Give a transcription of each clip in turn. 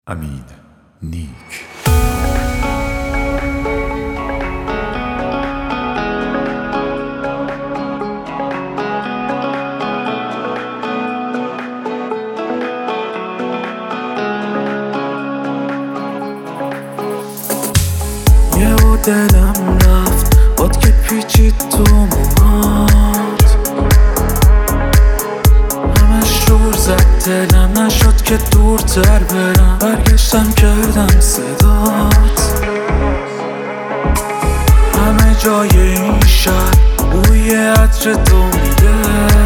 امین نیک. یه و دلم رفت باد که پیچید تو موهات، همش شور زد دلم، نشد که دورتر برم، برگشتم کردم صدات. همه جای این شهر بوی عطر تو میده،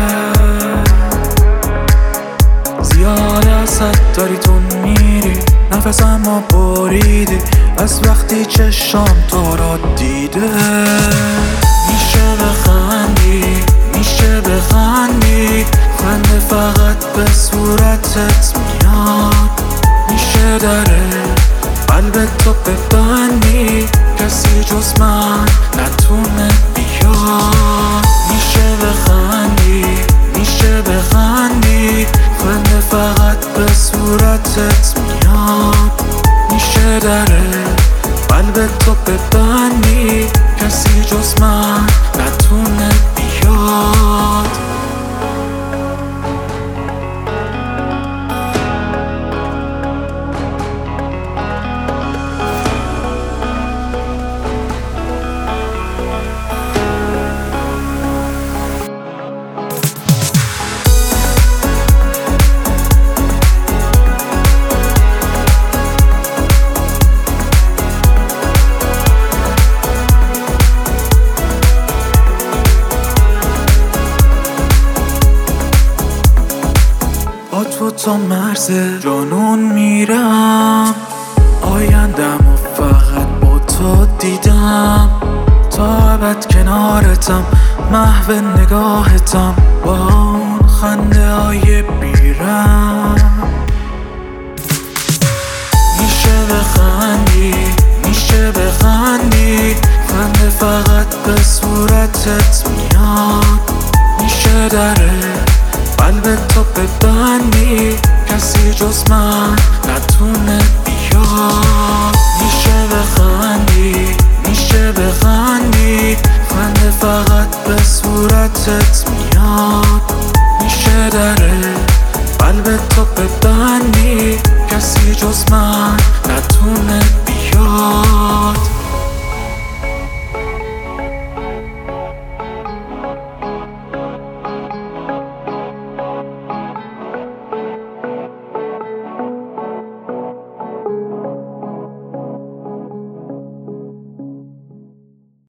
زیاد ازت داری تو میری، نفسم رو بریدی از وقتی چشام تو را دیده. میشه بخندی، میشه بخندی، خنده فقط به صورتت میاد. میشه دره قلب تو ببندی، کسی جز من نتونه بیاد. میشه بخندی، میشه بخندی، خنده فقط به صورتت میاد. میشه دره قلب تو ببندی، کسی جز من نتونه بیاد. با تو تا مرز جنون میرم، آیندم و فقط با تو دیدم. تا ابد کنارتم، محو نگاهتم، با اون خنده های بیرم. میشه بخندی، میشه بخندی، خنده فقط به صورتت میاد. میشه دره قلب تو ببندی، کسی جز من نتونه بیاد. میشه بخندی، میشه بخندی، خنده فقط به صورتت میاد. میشه دره قلب تو ببندی، کسی جز من